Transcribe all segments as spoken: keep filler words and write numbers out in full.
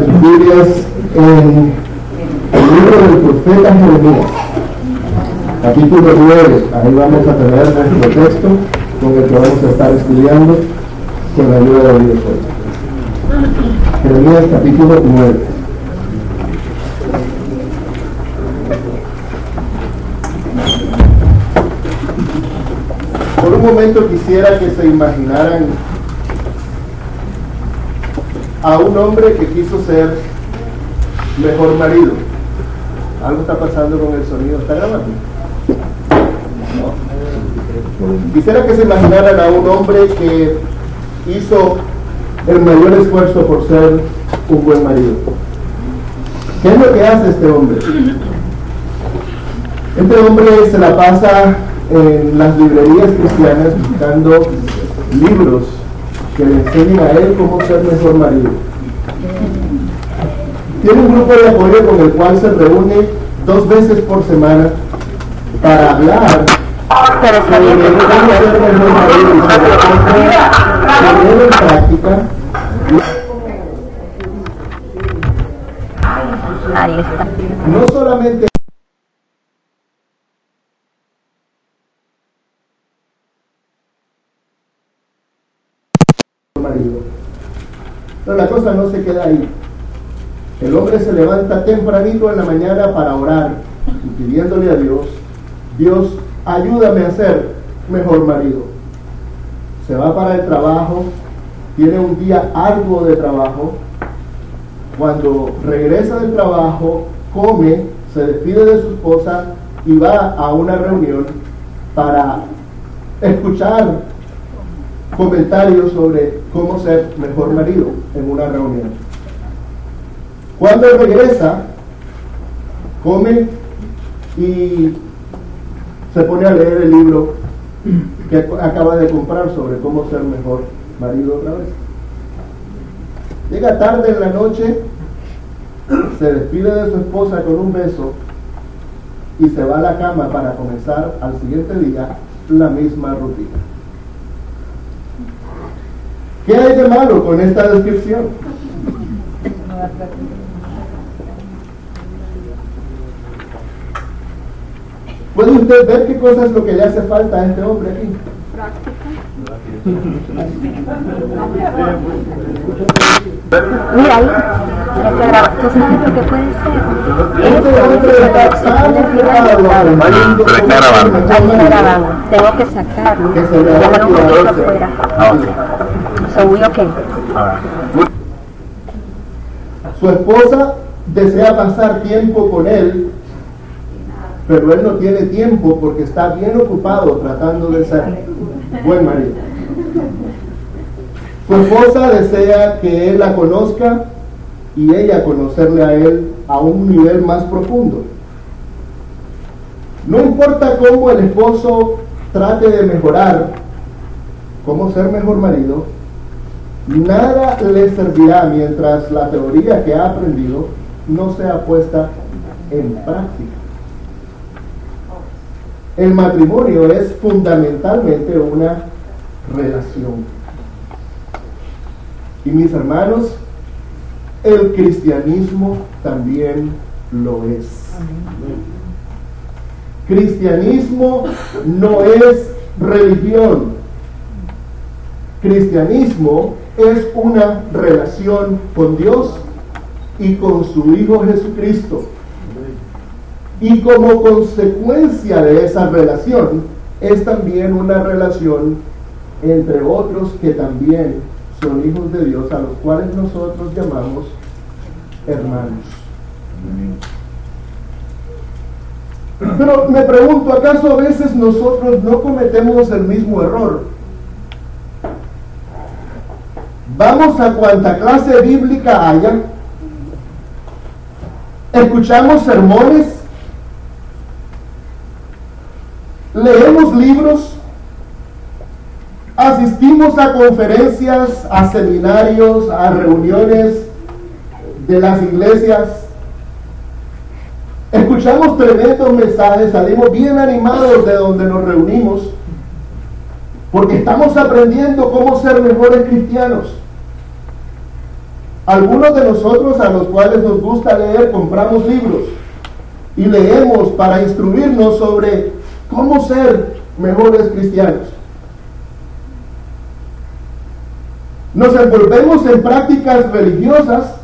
Biblias en el libro del profeta Jeremías, capítulo nueve. Ahí vamos a tener nuestro texto con el que vamos a estar estudiando con la ayuda de Dios hoy. Jeremías capítulo nueve. Por un momento quisiera que se imaginaran a un hombre que quiso ser mejor marido. Algo está pasando con el sonido. ¿Está grabando? No. Quisiera que se imaginaran a un hombre que hizo el mayor esfuerzo por ser un buen marido. ¿Qué es lo que hace este hombre? Este hombre se la pasa en las librerías cristianas buscando libros que le enseñen a él cómo ser mejor marido. Tiene un grupo de apoyo con el cual se reúne dos veces por semana para hablar sobre cómo ser mejor marido y sobre cómo poner en práctica. Ahí está. No solamente marido. Pero la cosa no se queda ahí. El hombre se levanta tempranito en la mañana para orar y pidiéndole a Dios: Dios, ayúdame a ser mejor marido. Se va para el trabajo, tiene un día arduo de trabajo. Cuando regresa del trabajo, come, se despide de su esposa y va a una reunión para escuchar comentarios sobre cómo ser mejor marido en una reunión. Cuando regresa, come y se pone a leer el libro que acaba de comprar sobre cómo ser mejor marido otra vez. Llega tarde en la noche, se despide de su esposa con un beso y se va a la cama para comenzar al siguiente día la misma rutina. ¿Qué hay de malo con esta descripción? ¿Puede usted ver qué cosa es lo que le hace falta a este hombre aquí? Mira ahí, ya te grabas. ¿Tú sabes lo que puede ser? Este hombre está tan enfocado. Pero está grabando. Ahí está grabando. Tengo que sacarlo. Que se le Ya haga me lo pongo cuidarse. afuera. Ah, ok. So we okay. Ahora. Su esposa desea pasar tiempo con él, pero él no tiene tiempo porque está bien ocupado tratando de ser buen marido. Su esposa desea que él la conozca y ella conocerle a él a un nivel más profundo. No importa cómo el esposo trate de mejorar, cómo ser mejor marido, nada le servirá mientras la teoría que ha aprendido no sea puesta en práctica. El matrimonio es fundamentalmente una relación. Y mis hermanos, el cristianismo también lo es. Cristianismo no es religión. Cristianismo es una relación con Dios y con su Hijo Jesucristo. Y como consecuencia de esa relación, es también una relación entre otros que también son hijos de Dios, a los cuales nosotros llamamos hermanos. Pero me pregunto, ¿acaso a veces nosotros no cometemos el mismo error? Vamos a cuanta clase bíblica haya, escuchamos sermones, leemos libros, asistimos a conferencias, a seminarios, a reuniones de las iglesias, escuchamos tremendos mensajes, salimos bien animados de donde nos reunimos, porque estamos aprendiendo cómo ser mejores cristianos. Algunos de nosotros a los cuales nos gusta leer, compramos libros y leemos para instruirnos sobre cómo ser mejores cristianos. Nos envolvemos en prácticas religiosas,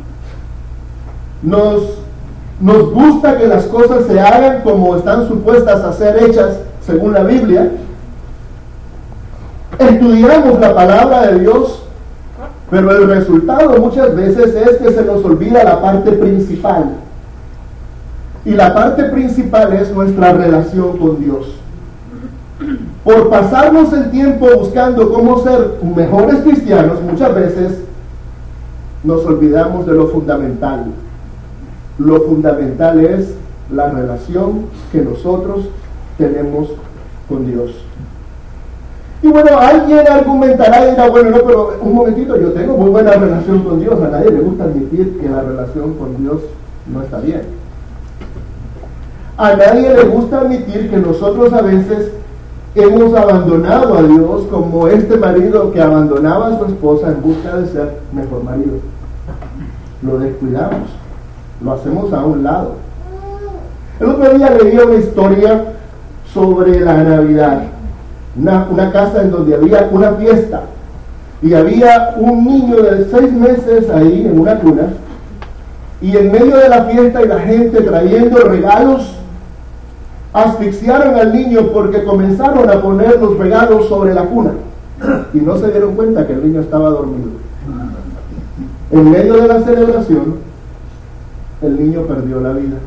nos, nos gusta que las cosas se hagan como están supuestas a ser hechas según la Biblia. Estudiamos la palabra de Dios, pero el resultado muchas veces es que se nos olvida la parte principal. Y la parte principal es nuestra relación con Dios. Por pasarnos el tiempo buscando cómo ser mejores cristianos, muchas veces nos olvidamos de lo fundamental. Lo fundamental es la relación que nosotros tenemos con Dios. Y bueno, alguien argumentará y dirá, bueno, no, pero un momentito, yo tengo muy buena relación con Dios. A nadie le gusta admitir que la relación con Dios no está bien. A nadie le gusta admitir que nosotros a veces hemos abandonado a Dios, como este marido que abandonaba a su esposa en busca de ser mejor marido. Lo descuidamos, lo hacemos a un lado. El otro día leí una historia sobre la Navidad, una, una casa en donde había una fiesta y había un niño de seis meses ahí en una cuna, y en medio de la fiesta y la gente trayendo regalos, asfixiaron al niño porque comenzaron a poner los regalos sobre la cuna y no se dieron cuenta que el niño estaba dormido. En medio de la celebración, el niño perdió la vida.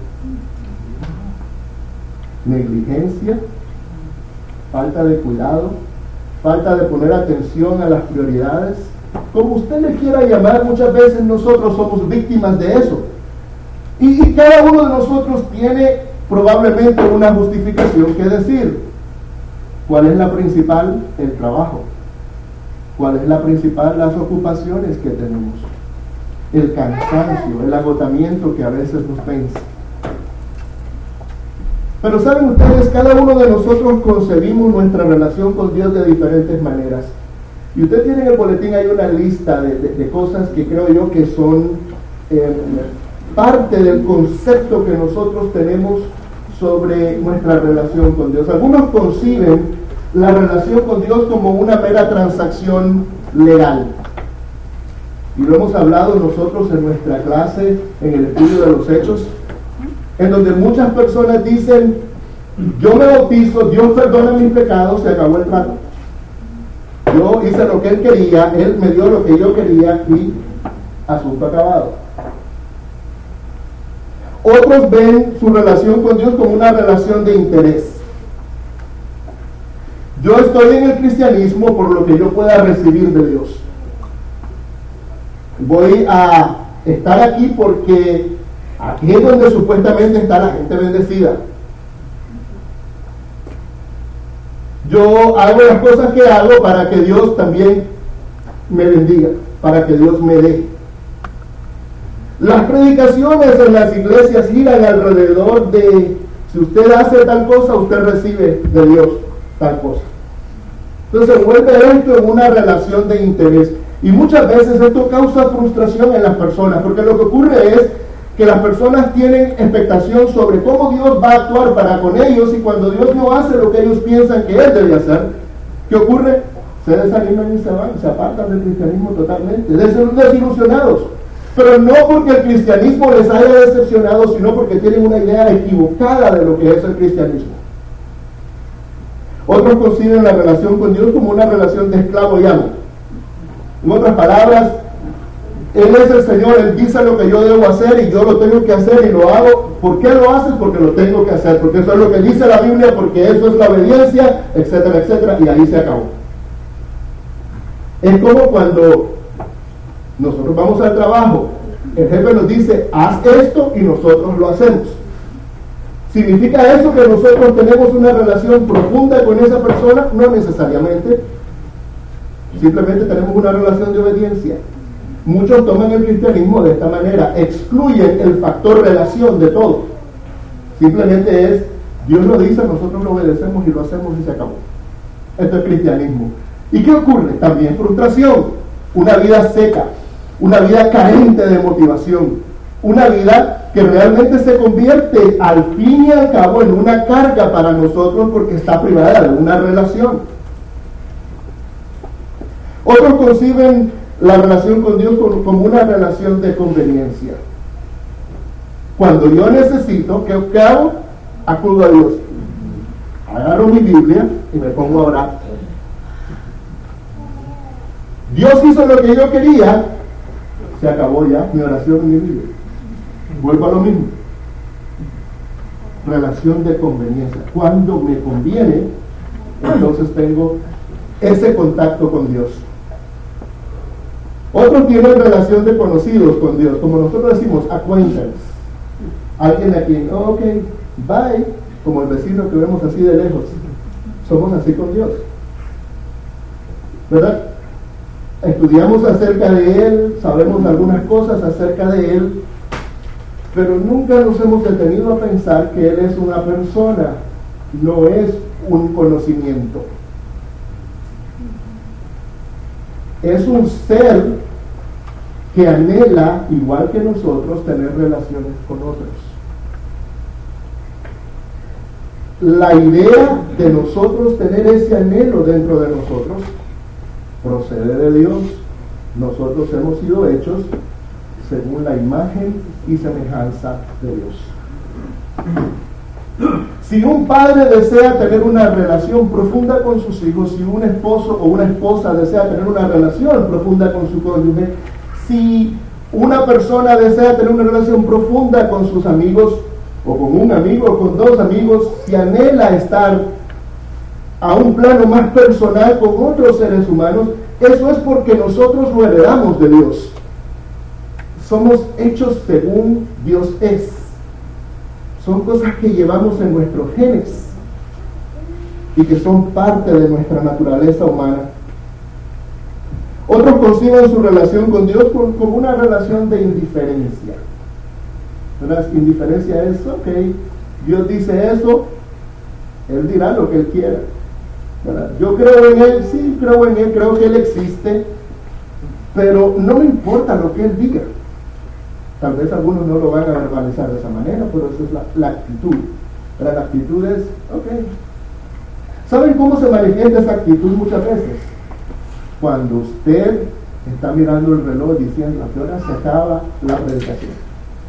Negligencia, falta de cuidado, falta de poner atención a las prioridades. Como usted le quiera llamar, muchas veces nosotros somos víctimas de eso. Y, y cada uno de nosotros tiene probablemente una justificación que decir. ¿Cuál es la principal? El trabajo. ¿Cuál es la principal? Las ocupaciones que tenemos. El cansancio, el agotamiento que a veces nos vence. Pero saben ustedes, cada uno de nosotros concebimos nuestra relación con Dios de diferentes maneras. Y usted tiene en el boletín hay una lista de, de, de cosas que creo yo que son eh, parte del concepto que nosotros tenemos sobre nuestra relación con Dios. Algunos conciben la relación con Dios como una mera transacción legal. Y lo hemos hablado nosotros en nuestra clase, en el estudio de los Hechos, en donde muchas personas dicen, yo me bautizo, Dios perdona mis pecados, se acabó el trato. Yo hice lo que Él quería, Él me dio lo que yo quería y asunto acabado. Otros ven su relación con Dios como una relación de interés. Yo estoy en el cristianismo por lo que yo pueda recibir de Dios. Voy a estar aquí porque aquí es donde supuestamente está la gente bendecida. Yo hago las cosas que hago para que Dios también me bendiga, para que Dios me dé. Las predicaciones en las iglesias giran alrededor de, si usted hace tal cosa, usted recibe de Dios tal cosa. Entonces se vuelve esto en una relación de interés. Y muchas veces esto causa frustración en las personas, porque lo que ocurre es que las personas tienen expectación sobre cómo Dios va a actuar para con ellos, y cuando Dios no hace lo que ellos piensan que Él debe hacer, ¿qué ocurre? Se desaniman y se van, se apartan del cristianismo totalmente, desilusionados. Pero no porque el cristianismo les haya decepcionado, sino porque tienen una idea equivocada de lo que es el cristianismo. Otros conciben la relación con Dios como una relación de esclavo y amo. En otras palabras, Él es el Señor, Él dice lo que yo debo hacer y yo lo tengo que hacer y lo hago. ¿Por qué lo haces? Porque lo tengo que hacer, porque eso es lo que dice la Biblia, porque eso es la obediencia, etcétera, etcétera, y ahí se acabó. Es como cuando nosotros vamos al trabajo, el jefe nos dice, haz esto, y nosotros lo hacemos. ¿Significa eso que nosotros tenemos una relación profunda con esa persona? No necesariamente. Simplemente tenemos una relación de obediencia. Muchos toman el cristianismo de esta manera, excluyen el factor relación de todo. Simplemente es, Dios lo dice, nosotros lo obedecemos y lo hacemos y se acabó. Esto es cristianismo. ¿Y qué ocurre? También frustración, una vida seca, una vida carente de motivación, una vida que realmente se convierte al fin y al cabo en una carga para nosotros porque está privada de una relación. Otros conciben la relación con Dios como una relación de conveniencia. Cuando yo necesito, ¿qué, qué hago? Acudo a Dios. Agarro mi Biblia y me pongo a orar. Dios hizo lo que yo quería, se acabó ya mi oración y mi Biblia. Vuelvo a lo mismo. Relación de conveniencia. Cuando me conviene, entonces tengo ese contacto con Dios. Otros tienen relación de conocidos con Dios, como nosotros decimos, acquaintance. Alguien a quien, oh, ok, bye, como el vecino que vemos así de lejos. Somos así con Dios, ¿verdad? Estudiamos acerca de Él, sabemos algunas cosas acerca de Él, pero nunca nos hemos detenido a pensar que Él es una persona, no es un conocimiento. Es un ser que anhela, igual que nosotros, tener relaciones con otros. La idea de nosotros tener ese anhelo dentro de nosotros procede de Dios. Nosotros hemos sido hechos según la imagen y semejanza de Dios. Si un padre desea tener una relación profunda con sus hijos, si un esposo o una esposa desea tener una relación profunda con su cónyuge, si una persona desea tener una relación profunda con sus amigos, o con un amigo, o con dos amigos, si anhela estar a un plano más personal con otros seres humanos, eso es porque nosotros lo heredamos de Dios. Somos hechos según Dios es. Son cosas que llevamos en nuestros genes y que son parte de nuestra naturaleza humana. Otros conciben su relación con Dios como una relación de indiferencia. ¿Verdad? Indiferencia es, ok, Dios dice eso, Él dirá lo que Él quiera. ¿Verdad? Yo creo en Él, sí, creo en Él, creo que Él existe, pero no me importa lo que Él diga. Tal vez algunos no lo van a verbalizar de esa manera, pero esa es la, la actitud. Pero la actitud es, ok. ¿Saben cómo se manifiesta esa actitud muchas veces? Cuando usted está mirando el reloj diciendo a qué hora se acaba la predicación.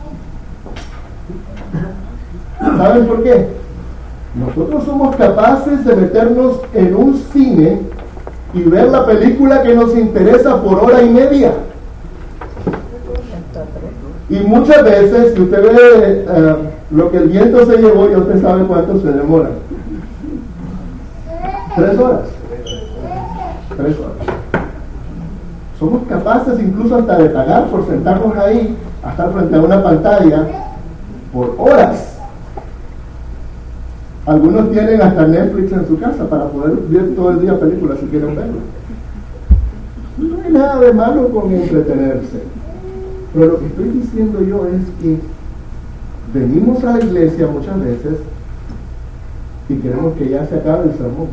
¿Saben por qué? Nosotros somos capaces de meternos en un cine y ver la película que nos interesa por hora y media. Y muchas veces, si usted ve uh, lo que el viento se llevó, ya usted sabe cuánto se demora. Tres horas. Tres horas. Somos capaces incluso hasta de pagar por sentarnos ahí, a estar frente a una pantalla, por horas. Algunos tienen hasta Netflix en su casa para poder ver todo el día películas si quieren verlo. No hay nada de malo con entretenerse. Pero lo que estoy diciendo yo es que venimos a la iglesia muchas veces y queremos que ya se acabe el sermón.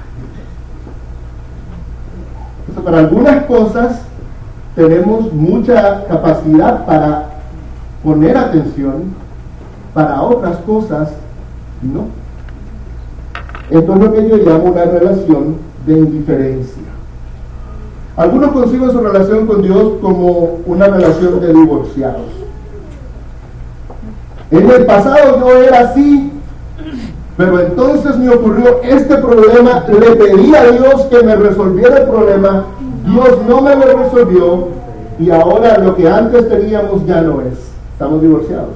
Entonces, para algunas cosas tenemos mucha capacidad para poner atención, para otras cosas no. Esto es lo que yo llamo una relación de indiferencia. Algunos conciben su relación con Dios como una relación de divorciados. En el pasado yo era así, pero entonces me ocurrió este problema, le pedí a Dios que me resolviera el problema, Dios no me lo resolvió y ahora lo que antes teníamos ya no es. Estamos divorciados.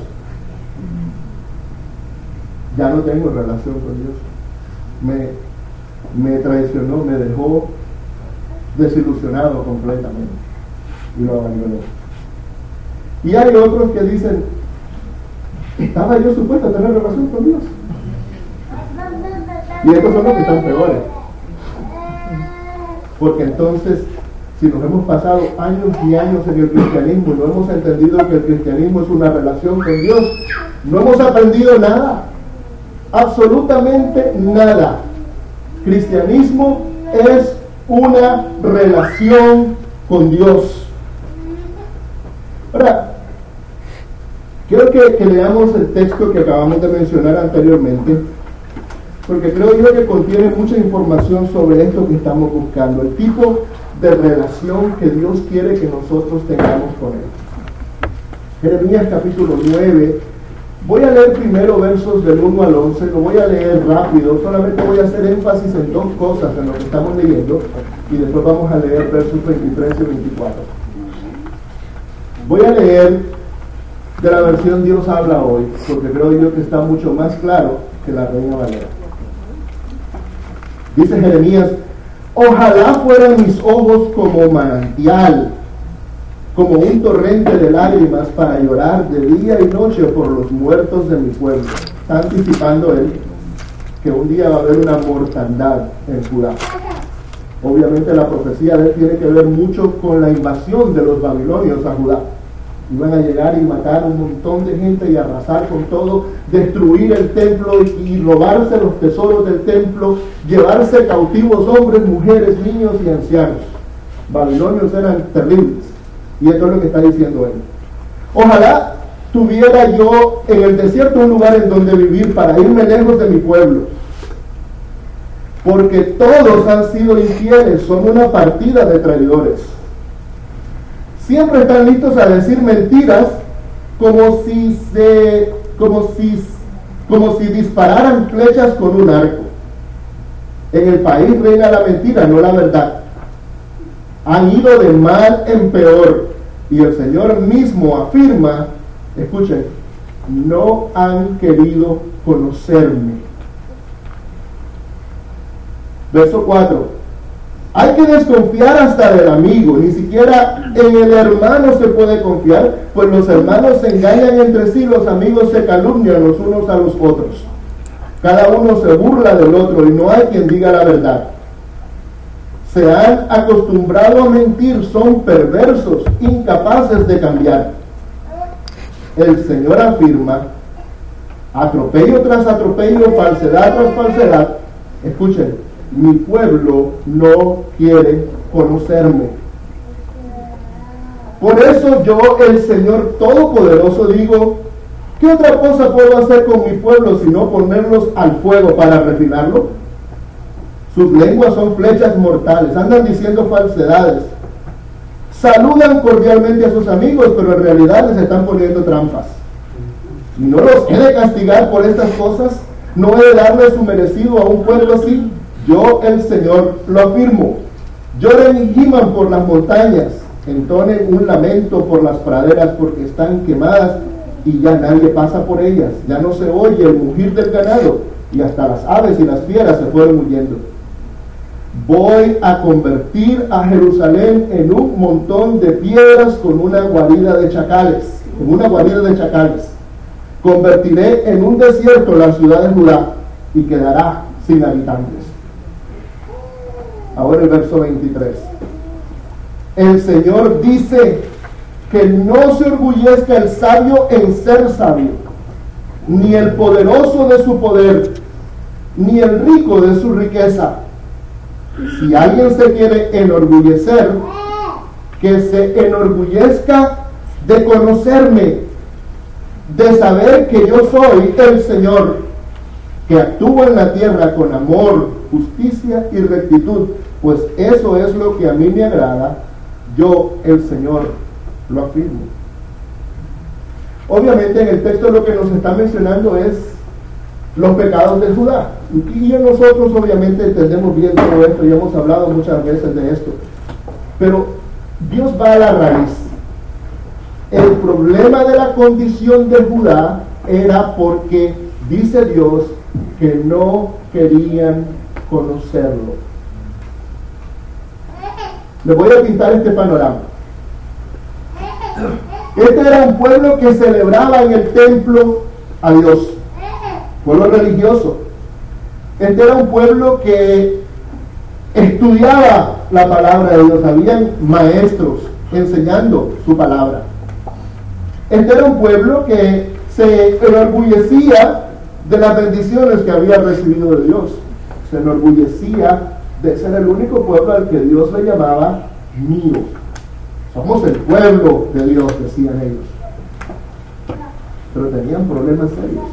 Ya no tengo relación con Dios. Me, me traicionó, me dejó desilusionado completamente y lo abandoné. Y hay otros que dicen, estaba yo supuesto a tener relación con Dios. Y estos son los que están peores, porque entonces si nos hemos pasado años y años en el cristianismo y no hemos entendido que el cristianismo es una relación con Dios, no hemos aprendido nada, absolutamente nada. Cristianismo es una relación con Dios. Ahora, quiero que, que leamos el texto que acabamos de mencionar anteriormente, porque creo yo que contiene mucha información sobre esto que estamos buscando, el tipo de relación que Dios quiere que nosotros tengamos con Él. Jeremías capítulo nueve, voy a leer primero versos del uno al once, lo voy a leer rápido, solamente voy a hacer énfasis en dos cosas en lo que estamos leyendo, y después vamos a leer versos veintitrés y veinticuatro. Voy a leer de la versión Dios habla hoy, porque creo yo que está mucho más claro que la Reina Valera. Dice Jeremías: ojalá fueran mis ojos como manantial, como un torrente de lágrimas para llorar de día y noche por los muertos de mi pueblo. Está anticipando él que un día va a haber una mortandad en Judá. Obviamente la profecía de él tiene que ver mucho con la invasión de los babilonios a Judá. Iban a llegar y matar un montón de gente y arrasar con todo, destruir el templo y, y robarse los tesoros del templo, llevarse cautivos hombres, mujeres, niños y ancianos. Babilonios eran terribles. Y esto es lo que está diciendo él. Ojalá tuviera yo en el desierto un lugar en donde vivir para irme lejos de mi pueblo. Porque todos han sido infieles, son una partida de traidores. Siempre están listos a decir mentiras como si se, como si, como si dispararan flechas con un arco. En el país reina la mentira, no la verdad. Han ido de mal en peor. Y el Señor mismo afirma, escuchen, no han querido conocerme. Verso cuatro. Hay que desconfiar hasta del amigo, ni siquiera en el hermano se puede confiar, pues los hermanos se engañan entre sí, los amigos se calumnian los unos a los otros. Cada uno se burla del otro y no hay quien diga la verdad. Se han acostumbrado a mentir, son perversos, incapaces de cambiar. El Señor afirma, atropello tras atropello, falsedad tras falsedad. Escuchen, mi pueblo no quiere conocerme. Por eso yo, el Señor Todopoderoso, digo, ¿qué otra cosa puedo hacer con mi pueblo sino ponerlos al fuego para refinarlo? Sus lenguas son flechas mortales, andan diciendo falsedades. Saludan cordialmente a sus amigos, pero en realidad les están poniendo trampas. Y no los he de castigar por estas cosas, no he de darle su merecido a un pueblo así. Yo, el Señor, lo afirmo. Lloren y giman por las montañas, entonen un lamento por las praderas porque están quemadas y ya nadie pasa por ellas. Ya no se oye el mugir del ganado y hasta las aves y las fieras se fueron huyendo. Voy a convertir a Jerusalén en un montón de piedras con una guarida de chacales, con una guarida de chacales. Convertiré en un desierto la ciudad de Judá y quedará sin habitantes. Ahora el verso veintitrés. El Señor dice que no se orgullezca el sabio en ser sabio, ni el poderoso de su poder, ni el rico de su riqueza. Si alguien se quiere enorgullecer, que se enorgullezca de conocerme, de saber que yo soy el Señor, que actúo en la tierra con amor, justicia y rectitud, pues eso es lo que a mí me agrada. Yo, el Señor, lo afirmo. Obviamente en el texto lo que nos está mencionando es los pecados de Judá. Y nosotros obviamente entendemos bien todo esto y hemos hablado muchas veces de esto. Pero Dios va a la raíz. El problema de la condición de Judá era porque, dice Dios, que no querían conocerlo. Les voy a pintar este panorama. Este era un pueblo que celebraba en el templo a Dios, pueblo religioso. Este era un pueblo que estudiaba la palabra de Dios, habían maestros enseñando su palabra. Este era un pueblo que se enorgullecía de las bendiciones que había recibido de Dios. Se enorgullecía de ser el único pueblo al que Dios le llamaba mío. Somos el pueblo de Dios, decían ellos. Pero tenían problemas serios.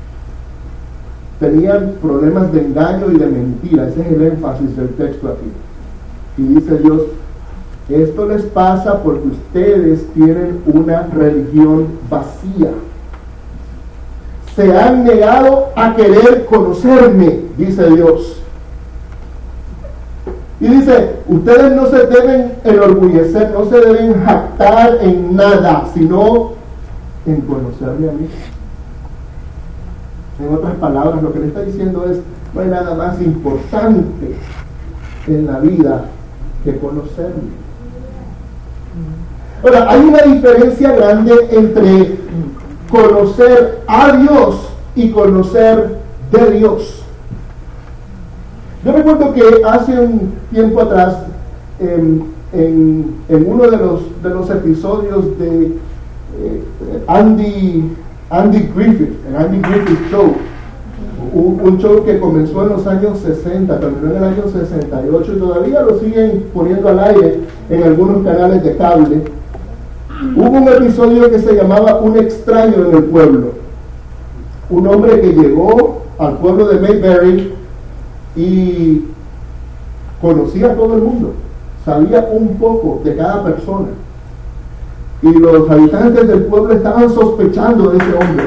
Tenían problemas de engaño y de mentira. Ese es el énfasis del texto aquí. Y dice Dios, esto les pasa porque ustedes tienen una religión vacía. Se han negado a querer conocerme, dice Dios. Y dice, ustedes no se deben enorgullecer, no se deben jactar en nada, sino en conocerme a mí. En otras palabras, lo que le está diciendo es, no hay nada más importante en la vida que conocerme. Ahora, hay una diferencia grande entre conocer a Dios y conocer de Dios. Yo recuerdo que hace un tiempo atrás, en, en, en uno de los, de los episodios de eh, Andy, Andy Griffith, el Andy Griffith Show, un, un show que comenzó en los años sesenta, terminó en el año sesenta y ocho y todavía lo siguen poniendo al aire en algunos canales de cable. Hubo un episodio que se llamaba Un extraño en el pueblo. Un hombre que llegó al pueblo de Mayberry y conocía a todo el mundo, sabía un poco de cada persona, y los habitantes del pueblo estaban sospechando de ese hombre,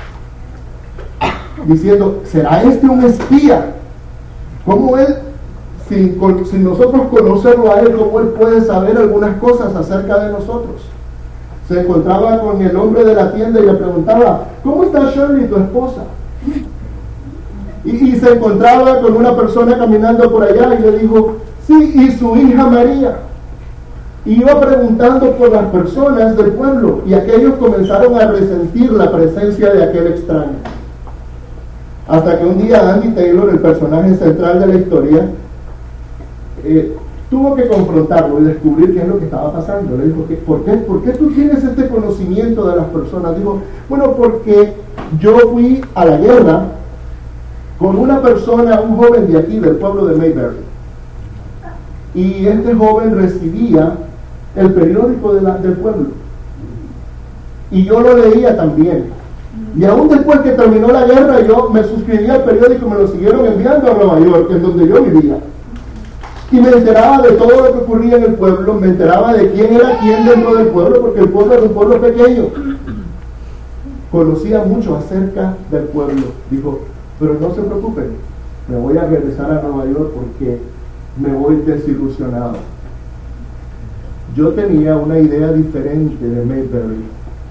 diciendo, ¿será este un espía? ¿Cómo él, sin, sin nosotros conocerlo a él, cómo él puede saber algunas cosas acerca de nosotros? Se encontraba con el hombre de la tienda y le preguntaba, ¿cómo está Shirley, tu esposa? Y, y se encontraba con una persona caminando por allá y le dijo, sí, y su hija María. Y iba preguntando por las personas del pueblo, y aquellos comenzaron a resentir la presencia de aquel extraño. Hasta que un día Andy Taylor, el personaje central de la historia, eh, tuvo que confrontarlo y descubrir qué es lo que estaba pasando. Le dijo, ¿por qué, ¿por qué tú tienes este conocimiento de las personas? Dijo, bueno, porque yo fui a la guerra con una persona, un joven de aquí, del pueblo de Mayberry. Y este joven recibía el periódico de la, del pueblo. Y yo lo leía también. Y aún después que terminó la guerra, yo me suscribí al periódico y me lo siguieron enviando a Nueva York, en donde yo vivía. Y me enteraba de todo lo que ocurría en el pueblo, me enteraba de quién era quién dentro del pueblo, porque el pueblo era un pueblo pequeño. Conocía mucho acerca del pueblo. Dijo, pero no se preocupen, me voy a regresar a Nueva York porque me voy desilusionado. Yo tenía una idea diferente de Mayberry.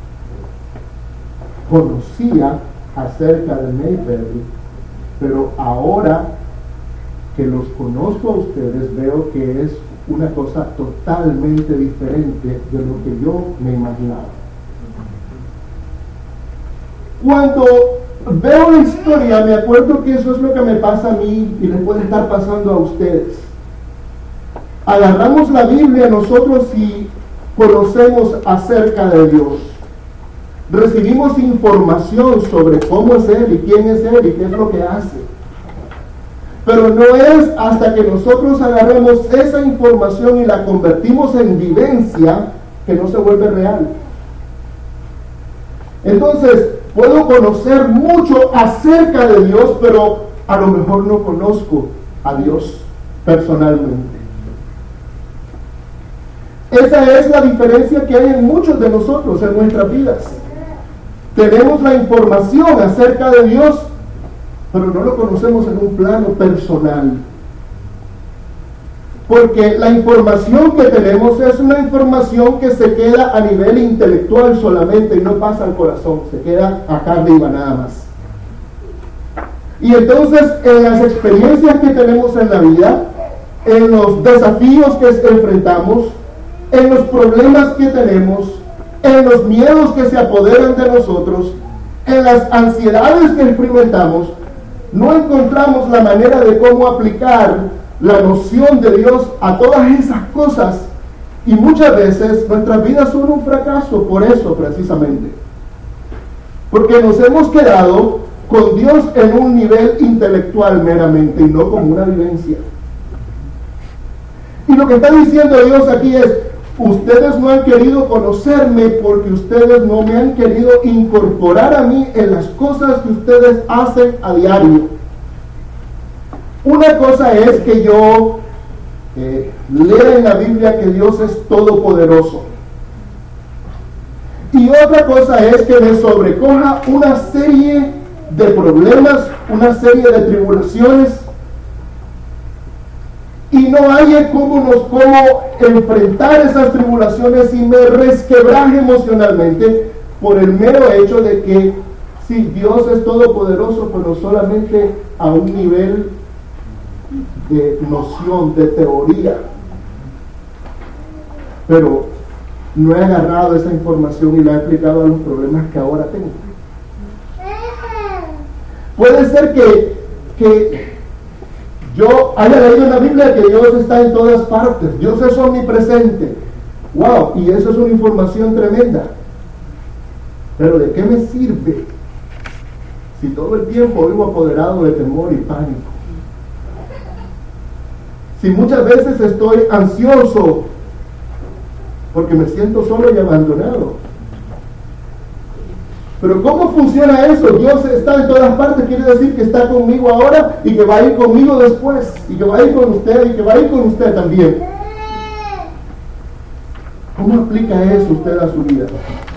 Conocía acerca de Mayberry, pero ahora que los conozco a ustedes, veo que es una cosa totalmente diferente de lo que yo me imaginaba. Cuando veo la historia, me acuerdo que eso es lo que me pasa a mí y les puede estar pasando a ustedes. Agarramos la Biblia nosotros y conocemos acerca de Dios. Recibimos información sobre cómo es Él y quién es Él y qué es lo que hace. Pero no es hasta que nosotros agarremos esa información y la convertimos en vivencia que no se vuelve real. Entonces, puedo conocer mucho acerca de Dios, pero a lo mejor no conozco a Dios personalmente. Esa es la diferencia que hay en muchos de nosotros en nuestras vidas. Tenemos la información acerca de Dios, pero no lo conocemos en un plano personal. Porque la información que tenemos es una información que se queda a nivel intelectual solamente y no pasa al corazón, se queda acá arriba nada más. Y entonces en las experiencias que tenemos en la vida, en los desafíos que enfrentamos, en los problemas que tenemos, en los miedos que se apoderan de nosotros, en las ansiedades que experimentamos, no encontramos la manera de cómo aplicar la noción de Dios a todas esas cosas, y muchas veces nuestras vidas son un fracaso por eso precisamente, porque nos hemos quedado con Dios en un nivel intelectual meramente y no como una vivencia. Y lo que está diciendo Dios aquí es, Ustedes no han querido conocerme porque ustedes no me han querido incorporar a mí en las cosas que ustedes hacen a diario. Una cosa es que yo eh, lea en la Biblia que Dios es todopoderoso. Y otra cosa es que me sobrecoja una serie de problemas, una serie de tribulaciones, y no haya cómo, nos, cómo enfrentar esas tribulaciones y me resquebraje emocionalmente por el mero hecho de que sí, Dios es todopoderoso, pero solamente a un nivel de noción, de teoría. Pero no he agarrado esa información y la he aplicado a los problemas que ahora tengo. Puede ser que, que yo haya leído en la Biblia que Dios está en todas partes, Dios es omnipresente. Wow, y eso es una información tremenda. Pero ¿de qué me sirve si todo el tiempo vivo apoderado de temor y pánico? Si muchas veces estoy ansioso porque me siento solo y abandonado. Pero ¿cómo funciona eso? Dios está en todas partes, quiere decir que está conmigo ahora y que va a ir conmigo después, y que va a ir con usted y que va a ir con usted también. ¿Cómo aplica eso usted a su vida?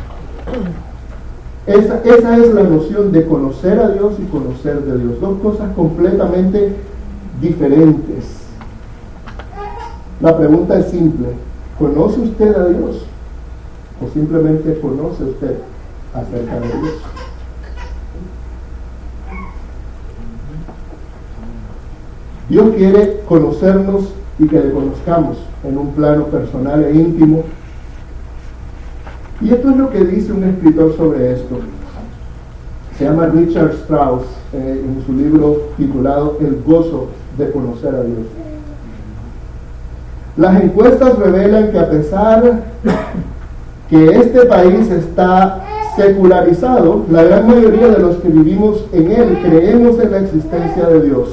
Esa, esa es la noción de conocer a Dios y conocer de Dios. Dos cosas completamente diferentes. La pregunta es simple. ¿Conoce usted a Dios? ¿O simplemente conoce usted acerca de Dios? Dios quiere conocernos y que le conozcamos en un plano personal e íntimo. Y esto es lo que dice un escritor sobre esto. Se llama Richard Strauss, eh, en su libro titulado El gozo de conocer a Dios. Las encuestas revelan que a pesar que este país está secularizado, la gran mayoría de los que vivimos en él creemos en la existencia de Dios.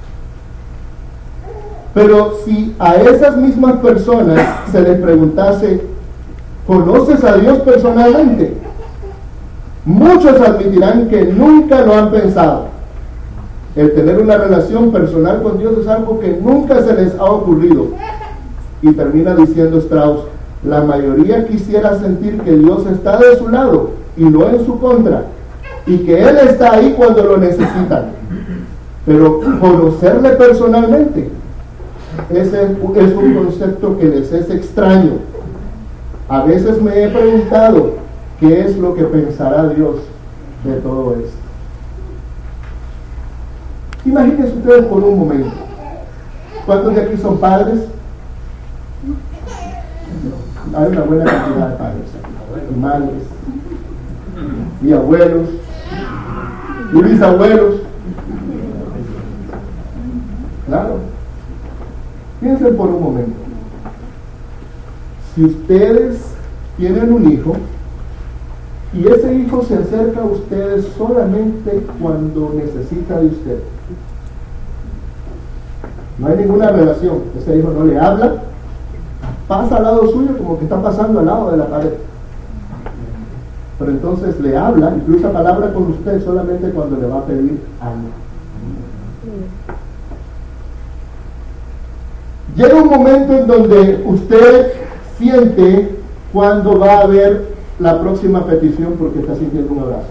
Pero si a esas mismas personas se les preguntase, ¿conoces a Dios personalmente? Muchos admitirán que nunca lo han pensado. El tener una relación personal con Dios es algo que nunca se les ha ocurrido. Y termina diciendo Strauss, la mayoría quisiera sentir que Dios está de su lado y no en su contra, y que Él está ahí cuando lo necesitan. Pero conocerle personalmente, ese es un concepto que les es extraño. A veces me he preguntado qué es lo que pensará Dios de todo esto. Imagínense ustedes por un momento. ¿Cuántos de aquí son padres? Hay una buena cantidad de padres aquí, y madres, y abuelos, y bisabuelos. Claro. Piensen por un momento. Si ustedes tienen un hijo y ese hijo se acerca a ustedes solamente cuando necesita de usted, no hay ninguna relación, ese hijo no le habla, pasa al lado suyo como que está pasando al lado de la pared, pero entonces le habla y cruza palabra con usted solamente cuando le va a pedir algo. Llega un momento en donde usted siente cuando va a haber la próxima petición porque está sintiendo un abrazo.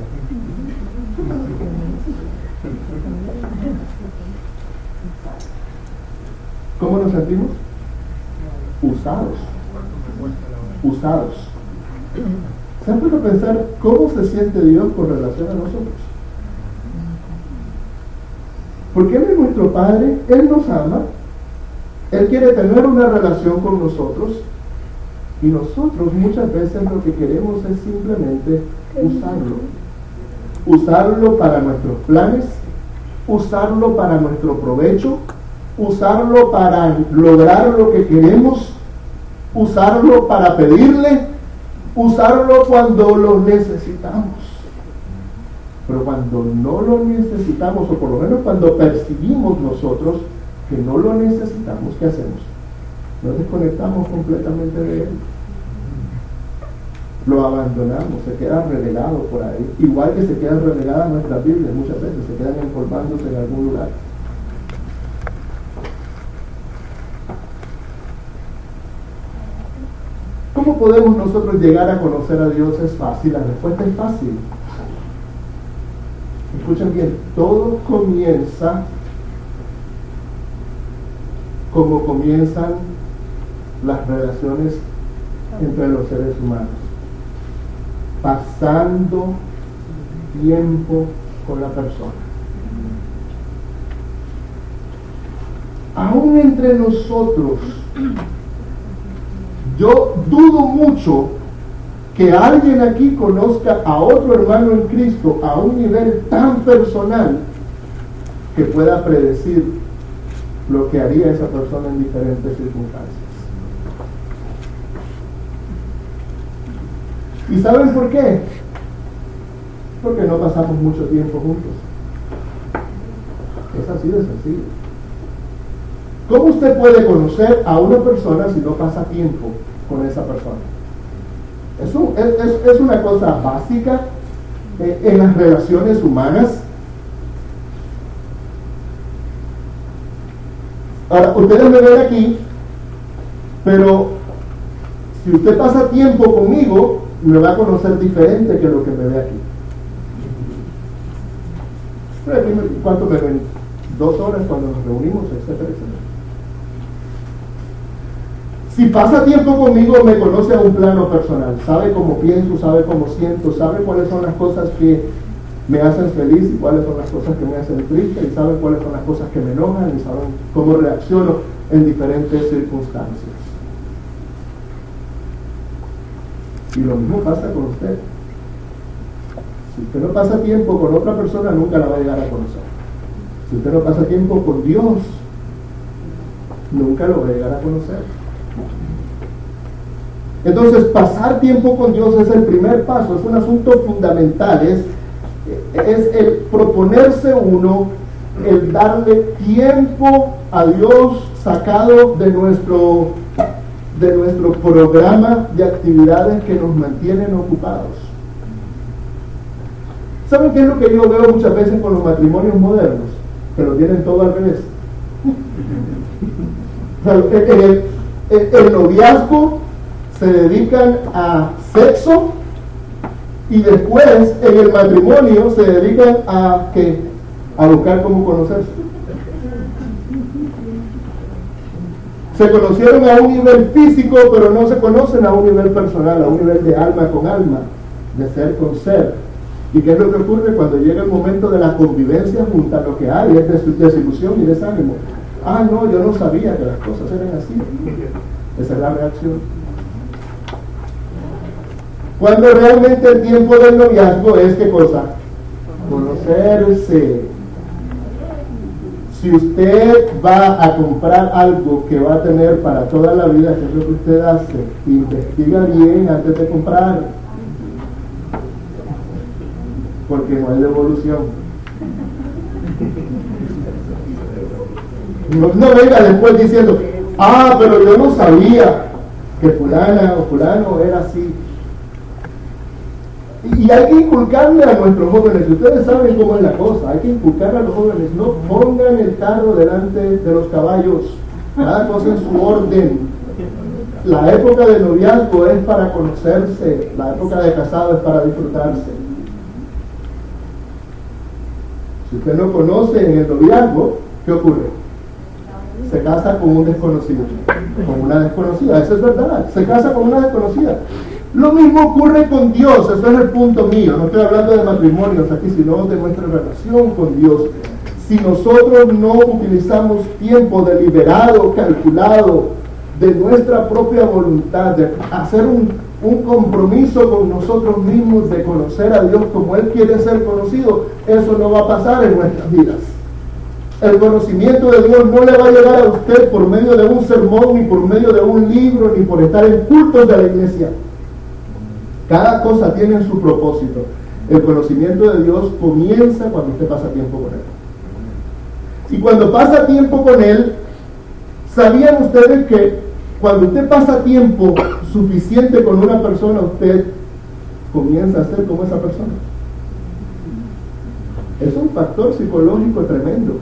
¿Cómo nos sentimos? Usados. Usados. ¿Se han puesto a pensar cómo se siente Dios con relación a nosotros? Porque Él es nuestro Padre, Él nos ama, Él quiere tener una relación con nosotros, y nosotros muchas veces lo que queremos es simplemente usarlo. Usarlo para nuestros planes, usarlo para nuestro provecho, usarlo para lograr lo que queremos, usarlo para pedirle, usarlo cuando lo necesitamos. Pero cuando no lo necesitamos, o por lo menos cuando percibimos nosotros que no lo necesitamos, ¿qué hacemos? Nos desconectamos completamente de Él. lo abandonamos, se queda relegado por ahí, igual que se quedan relegadas nuestras Biblias muchas veces, se quedan empolvándose en algún lugar. ¿Cómo podemos nosotros llegar a conocer a Dios? Es fácil, la respuesta es fácil. Escuchen bien, todo comienza como comienzan las relaciones entre los seres humanos, pasando tiempo con la persona. Aún entre nosotros, yo dudo mucho que alguien aquí conozca a otro hermano en Cristo a un nivel tan personal que pueda predecir lo que haría esa persona en diferentes circunstancias. ¿Y saben por qué? Porque no pasamos mucho tiempo juntos. Es así de sencillo. ¿Cómo usted puede conocer a una persona si no pasa tiempo con esa persona? Es, un, es, es, es una cosa básica eh, en las relaciones humanas. Ahora, ustedes me ven aquí, pero si usted pasa tiempo conmigo, me va a conocer diferente que lo que me ve aquí. ¿Cuánto me ven? Dos horas cuando nos reunimos, etcétera, etcétera. Si pasa tiempo conmigo, me conoce a un plano personal, sabe cómo pienso, sabe cómo siento, sabe cuáles son las cosas que me hacen feliz y cuáles son las cosas que me hacen triste, y sabe cuáles son las cosas que me enojan, y sabe cómo reacciono en diferentes circunstancias. Y lo mismo pasa con usted. Si usted no pasa tiempo con otra persona, nunca la va a llegar a conocer. Si usted no pasa tiempo con Dios, nunca lo va a llegar a conocer. Entonces, pasar tiempo con Dios es el primer paso, es un asunto fundamental, es, es el proponerse uno, el darle tiempo a Dios sacado de nuestro, de nuestro programa de actividades que nos mantienen ocupados. ¿Saben qué es lo que yo veo muchas veces con los matrimonios modernos? Que lo tienen todo al revés. O sea, el, el, el, el noviazgo se dedican a sexo y después en el matrimonio se dedican a ¿qué? A buscar cómo conocerse. Se conocieron a un nivel físico, pero no se conocen a un nivel personal, a un nivel de alma con alma, de ser con ser. ¿Y qué es lo que ocurre cuando llega el momento de la convivencia junta? Lo que hay es des- desilusión y desánimo. Ah, no, yo no sabía que las cosas eran así. Esa es la reacción. Cuando realmente el tiempo del noviazgo es ¿qué cosa? Conocerse. Si usted va a comprar algo que va a tener para toda la vida, ¿qué es lo que usted hace? Investiga bien antes de comprar. Porque no hay devolución. No, no venga después diciendo, ah, pero yo no sabía que fulana o fulano era así. Y hay que inculcarle a nuestros jóvenes, ustedes saben cómo es la cosa, hay que inculcarle a los jóvenes, no pongan el carro delante de los caballos, cada cosa en su orden. La época de noviazgo es para conocerse, la época de casado es para disfrutarse. Si usted no conoce en el noviazgo, ¿qué ocurre? Se casa con un desconocido, con una desconocida, eso es verdad, se casa con una desconocida. Lo mismo ocurre con Dios, eso es el punto mío, no estoy hablando de matrimonios aquí, sino de nuestra relación con Dios. Si nosotros no utilizamos tiempo deliberado, calculado, de nuestra propia voluntad, de hacer un, un compromiso con nosotros mismos, de conocer a Dios como Él quiere ser conocido, eso no va a pasar en nuestras vidas. El conocimiento de Dios no le va a llegar a usted por medio de un sermón, ni por medio de un libro, ni por estar en cultos de la iglesia. Cada cosa tiene su propósito. El conocimiento de Dios comienza cuando usted pasa tiempo con Él. Y cuando pasa tiempo con Él, ¿sabían ustedes que cuando usted pasa tiempo suficiente con una persona, usted comienza a ser como esa persona. Es un factor psicológico tremendo.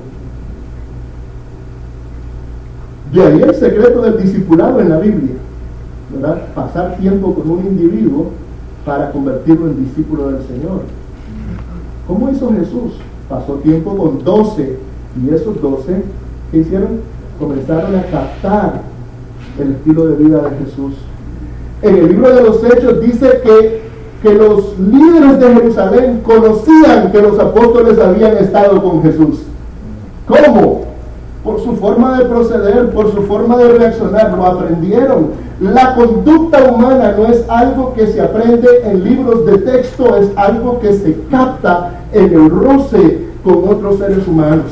De ahí el secreto del discipulado en la Biblia, ¿verdad? Pasar tiempo con un individuo para convertirlo en discípulo del Señor. ¿Cómo hizo Jesús? Pasó tiempo con doce, y esos doce, ¿qué hicieron? Comenzaron a captar el estilo de vida de Jesús. En el libro de los Hechos dice que, que los líderes de Jerusalén conocían que los apóstoles habían estado con Jesús. ¿Cómo? Por su forma de proceder, por su forma de reaccionar, lo aprendieron. La conducta humana no es algo que se aprende en libros de texto, es algo que se capta en el roce con otros seres humanos.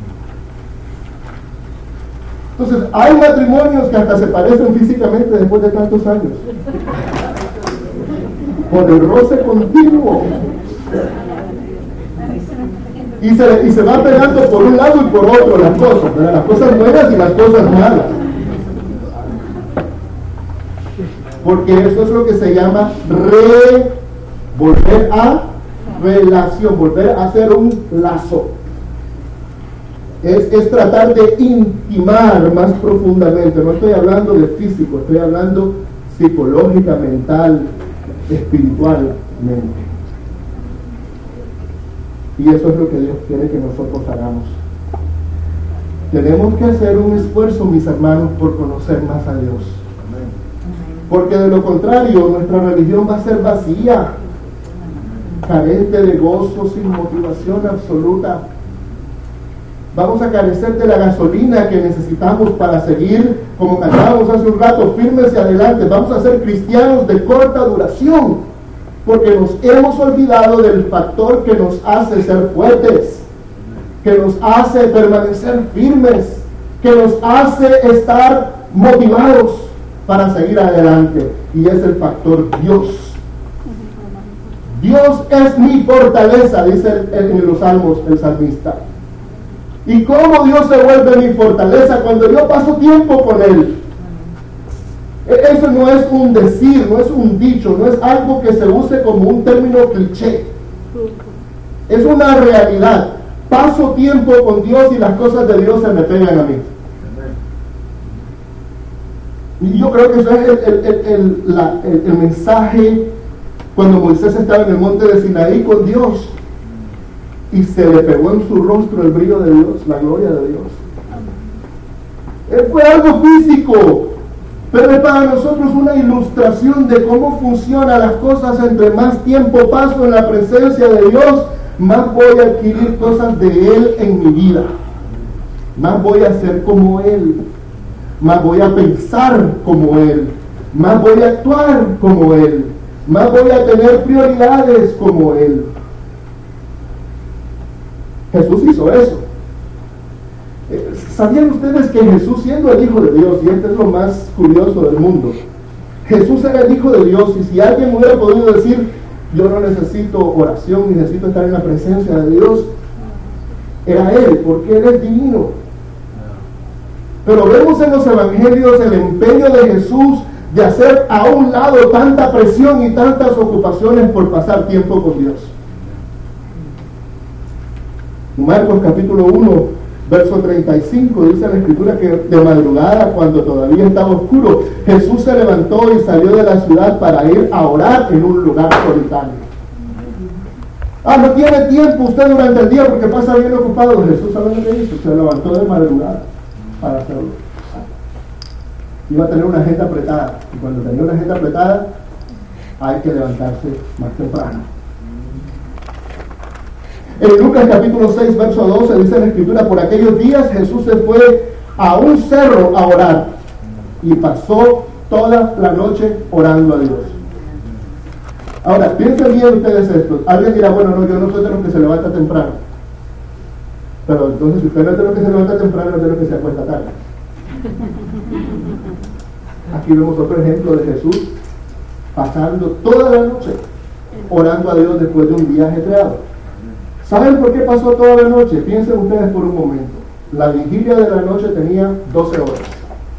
Entonces, hay matrimonios que hasta se parecen físicamente después de tantos años. Por el roce continuo. Y se, y se va pegando por un lado y por otro las cosas, ¿verdad? Las cosas buenas y las cosas malas. Porque eso es lo que se llama re, volver a relación, volver a hacer un lazo. Es, es tratar de intimar más profundamente. No estoy hablando de físico, estoy hablando psicológica, mental, espiritualmente. Y eso es lo que Dios quiere que nosotros hagamos. Tenemos que hacer un esfuerzo, mis hermanos, por conocer más a Dios. Porque de lo contrario, nuestra religión va a ser vacía, carente de gozo, sin motivación absoluta. Vamos a carecer de la gasolina que necesitamos para seguir, como cantábamos hace un rato, firmes y adelante. Vamos a ser cristianos de corta duración, porque nos hemos olvidado del factor que nos hace ser fuertes, que nos hace permanecer firmes, que nos hace estar motivados para seguir adelante, y es el factor Dios. Dios es mi fortaleza, dice en los Salmos el salmista. ¿Y cómo Dios se vuelve mi fortaleza? Cuando yo paso tiempo con Él. Eso no es un decir, no es un dicho, no es algo que se use como un término cliché. Es una realidad. Paso tiempo con Dios y las cosas de Dios se me pegan a mí. Y yo creo que eso es el, el, el, el, la, el, el mensaje cuando Moisés estaba en el monte de Sinaí con Dios y se le pegó en su rostro el brillo de Dios, la gloria de Dios. Él fue algo físico, pero es para nosotros una ilustración de cómo funcionan las cosas. Entre más tiempo paso en la presencia de Dios, más voy a adquirir cosas de Él en mi vida, más voy a ser como Él, más voy a pensar como Él, más voy a actuar como Él, más voy a tener prioridades como Él. Jesús hizo eso. ¿Sabían ustedes que Jesús, siendo el Hijo de Dios, y este es lo más curioso del mundo, Jesús era el Hijo de Dios, y si alguien hubiera podido decir, yo no necesito oración, necesito estar en la presencia de Dios, era Él, porque Él es divino. Pero vemos en los evangelios el empeño de Jesús de hacer a un lado tanta presión y tantas ocupaciones por pasar tiempo con Dios. Marcos capítulo uno, verso treinta y cinco, dice la escritura que de madrugada, cuando todavía estaba oscuro, Jesús se levantó y salió de la ciudad para ir a orar en un lugar solitario. Ah, no tiene tiempo usted durante el día porque pasa bien ocupado. Jesús, ¿sabe lo que hizo? Se levantó de madrugada para hacerlo. Iba a tener una agenda apretada, y cuando tenía una agenda apretada hay que levantarse más temprano. En Lucas capítulo seis, verso doce, dice la escritura, por aquellos días Jesús se fue a un cerro a orar y pasó toda la noche orando a Dios. Ahora, piensen bien ustedes esto. Alguien dirá, bueno, no, yo no soy de los que se levanta temprano. Pero entonces, si usted no es de los que se levanta temprano, es de los que se acuesta tarde. Aquí vemos otro ejemplo de Jesús pasando toda la noche orando a Dios después de un día ajetreado. ¿Saben por qué pasó toda la noche? Piensen ustedes por un momento. La vigilia de la noche tenía doce horas.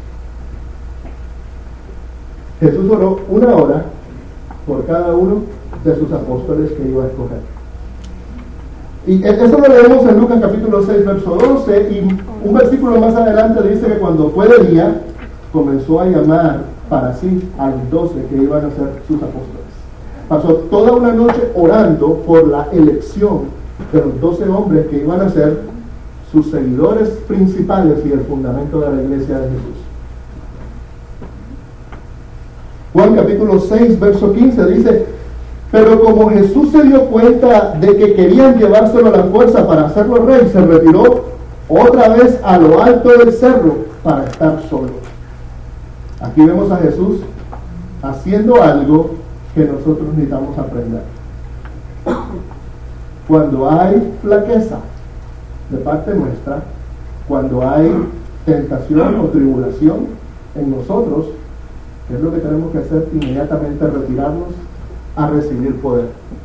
Jesús oró una hora por cada uno de sus apóstoles que iba a escoger. Y eso lo leemos en Lucas capítulo seis, verso doce, y un versículo más adelante dice que cuando fue de día, comenzó a llamar para sí a los doce que iban a ser sus apóstoles. Pasó toda una noche orando por la elección de los doce hombres que iban a ser sus seguidores principales y el fundamento de la iglesia de Jesús. Juan capítulo seis, verso quince dice: pero como Jesús se dio cuenta de que querían llevárselo a la fuerza para hacerlo rey, se retiró otra vez a lo alto del cerro para estar solo. Aquí vemos a Jesús haciendo algo que nosotros necesitamos aprender. Cuando hay flaqueza de parte nuestra, cuando hay tentación o tribulación en nosotros, ¿qué es lo que tenemos que hacer? Inmediatamente retirarnos a recibir poder.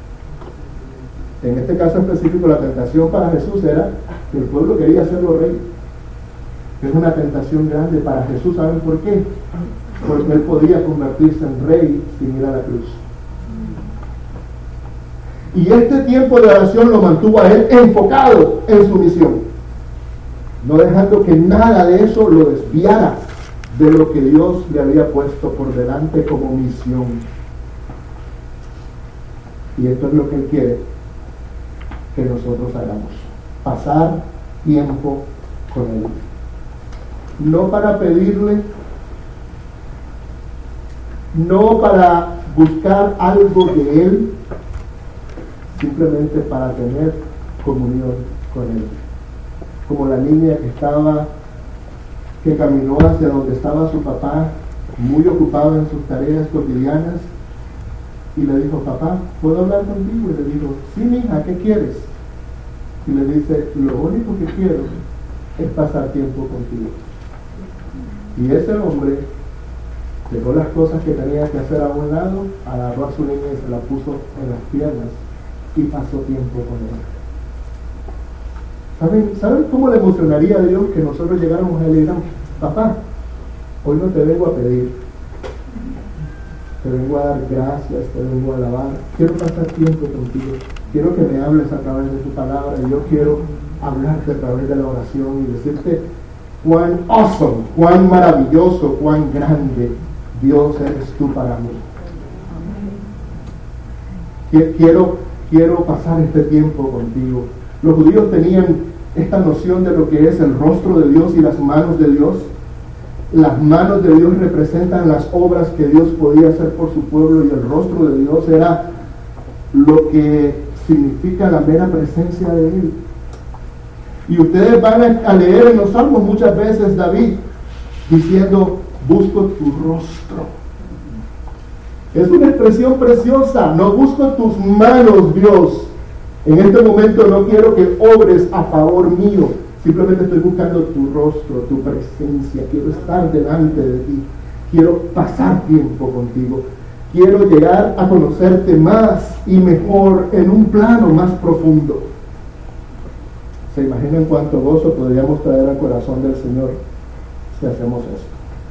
En este caso específico, la tentación para Jesús era que el pueblo quería hacerlo rey. Es una tentación grande para Jesús. ¿Saben por qué? Porque él podía convertirse en rey sin ir a la cruz. Y este tiempo de oración lo mantuvo a él enfocado en su misión, no dejando que nada de eso lo desviara de lo que Dios le había puesto por delante como misión. Y esto es lo que él quiere que nosotros hagamos: pasar tiempo con él, no para pedirle, no para buscar algo de él, simplemente para tener comunión con él. Como la niña que estaba, que caminó hacia donde estaba su papá, muy ocupado en sus tareas cotidianas, y le dijo: papá, ¿puedo hablar contigo? Y le dijo: sí, mija, ¿qué quieres? Y le dice: lo único que quiero es pasar tiempo contigo. Y ese hombre dejó las cosas que tenía que hacer a un lado, agarró a su niña y se la puso en las piernas y pasó tiempo con él. ¿Saben, ¿Saben cómo le emocionaría a Dios que nosotros llegáramos a él y digamos: papá, hoy no te vengo a pedir, te vengo a dar gracias, te vengo a alabar, quiero pasar tiempo contigo, quiero que me hables a través de tu palabra, y yo quiero hablarte a través de la oración y decirte cuán awesome, cuán maravilloso, cuán grande Dios eres tú para mí. Quiero, quiero pasar este tiempo contigo. Los judíos tenían esta noción de lo que es el rostro de Dios y las manos de Dios. Las manos de Dios representan las obras que Dios podía hacer por su pueblo, y el rostro de Dios era lo que significa la mera presencia de Él. Y ustedes van a leer en los Salmos muchas veces David diciendo: busco tu rostro. Es una expresión preciosa. No busco tus manos, Dios. En este momento no quiero que obres a favor mío. Simplemente estoy buscando tu rostro, tu presencia. Quiero estar delante de ti. Quiero pasar tiempo contigo. Quiero llegar a conocerte más y mejor en un plano más profundo. ¿Se imaginan cuánto gozo podríamos traer al corazón del Señor si hacemos esto?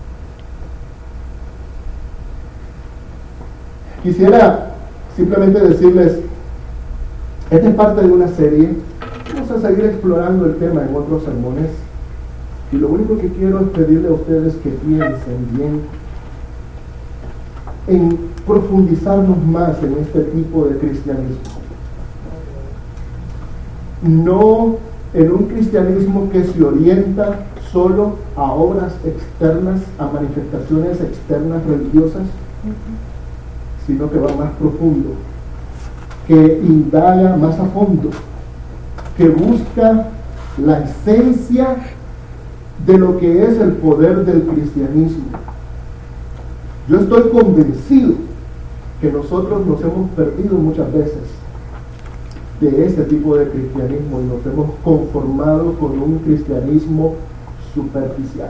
Quisiera simplemente decirles, esta es parte de una serie. Vamos a seguir explorando el tema en otros sermones, y lo único que quiero es pedirle a ustedes que piensen bien en profundizarnos más en este tipo de cristianismo. No en un cristianismo que se orienta solo a obras externas, a manifestaciones externas religiosas, sino que va más profundo, que indaga más a fondo, que busca la esencia de lo que es el poder del cristianismo. Yo estoy convencido que nosotros nos hemos perdido muchas veces de ese tipo de cristianismo y nos hemos conformado con un cristianismo superficial.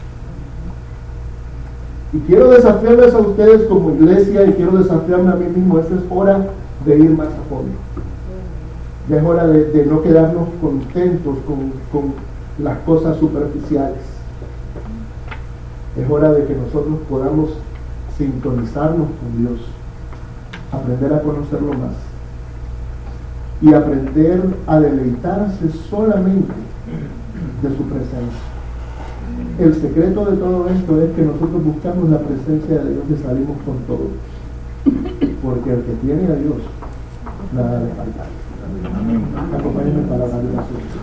Y quiero desafiarles a ustedes como iglesia, y quiero desafiarme a mí mismo. Esta es hora de ir más a fondo. Ya es hora de, de no quedarnos contentos con, con las cosas superficiales. Es hora de que nosotros podamos sintonizarnos con Dios aprender a conocerlo más y aprender a deleitarse solamente de su presencia. El secreto de todo esto es que nosotros buscamos la presencia de Dios y salimos con todo, porque el que tiene a Dios nada le falta. Acompáñenme para la oración.